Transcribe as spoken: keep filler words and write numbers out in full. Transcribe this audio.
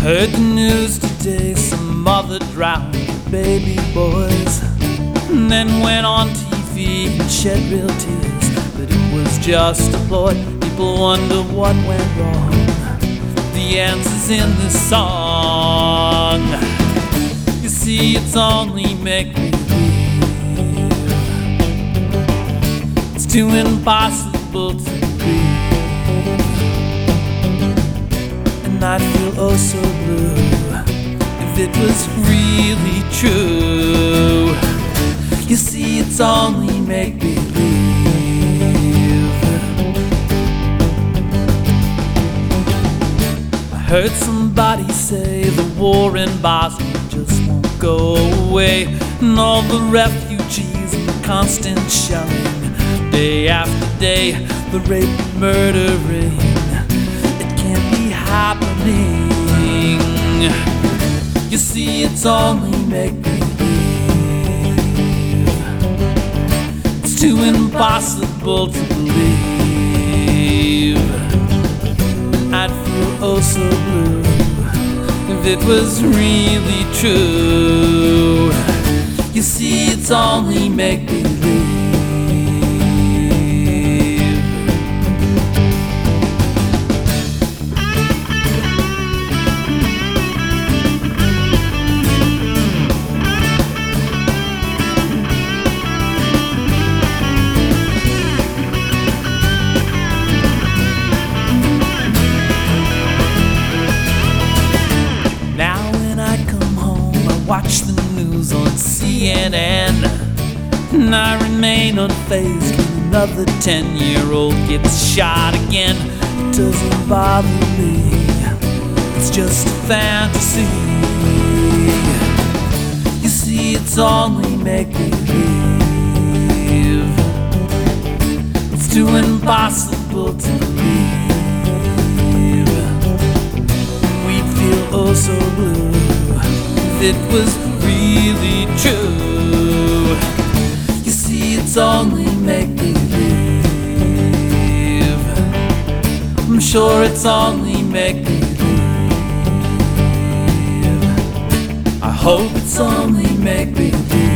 Heard the news today, some mother drowned her baby boys, and then went on T V and shed real tears. But it was just a ploy. People wonder what went wrong. The answer's in this song. You see, it's only make-believe. It's too impossible to breathe. I'd feel oh so blue if it was really true. You see, it's only make-believe. I heard somebody say the war in Bosnia just won't go away, and all the refugees and the constant shelling, day after day, the rape and murdering, happening. You see, it's only make-believe. It's too impossible to believe. I'd feel oh so blue if it was really true. You see, it's only make-believe. Watch the news on C N N, and I remain unfazed when another ten-year-old gets shot again. It doesn't bother me, it's just a fantasy. You see, it's only make-believe. It's too impossible to believe. We'd feel oh so blue it was really true. You see, it's only make-believe. I'm sure it's only make-believe. I hope it's only make-believe.